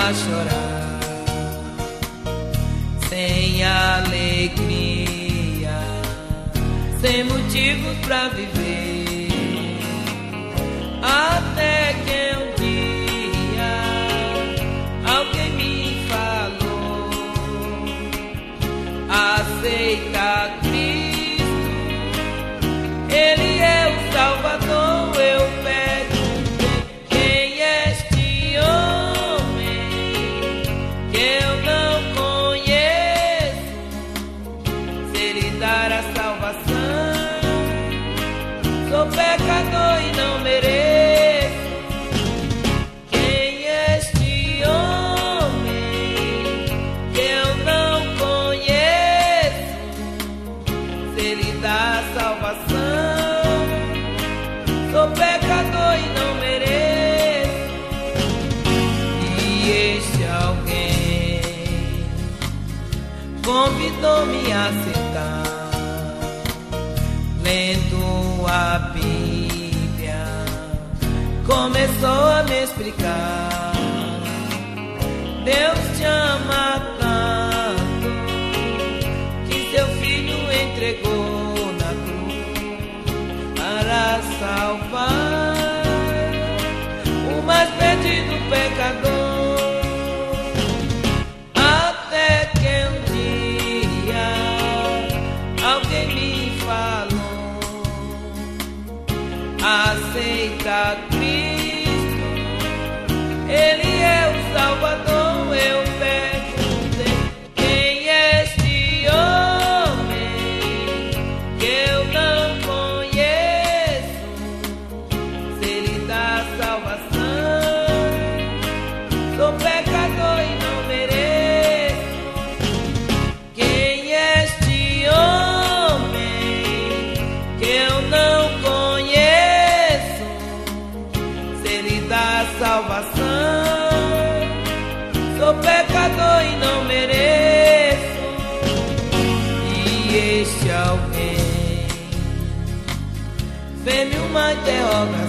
a chorar, sem alegria, sem motivos pra viver, até que um dia alguém me falou: aceita Cristo, Ele é o Salvador. Eu perguntei: quem é este homem que eu não conheço? Se Ele dará salvação, sou pecador e não mereço. Quem é este homem que eu não conheço? Se Ele dá salvação, sou pecador e não mereço. E este alguém convidou-me a sentar, lendo a Bíblia, começou a me explicar: Deus te ama tanto que seu filho entregou na cruz para salvar o mais perdido pecador. Até que um dia alguém me falou: aceita Cristo, Ele é o Salvador. Eu perguntei: quem é este homem que eu não conheço? Se Ele dá salvação, sou pecador e não mereço. Quem é este homem que eu não conheço? Se Ele dá salvação, sou pecador e não mereço. E este alguém fez-me uma interrogação: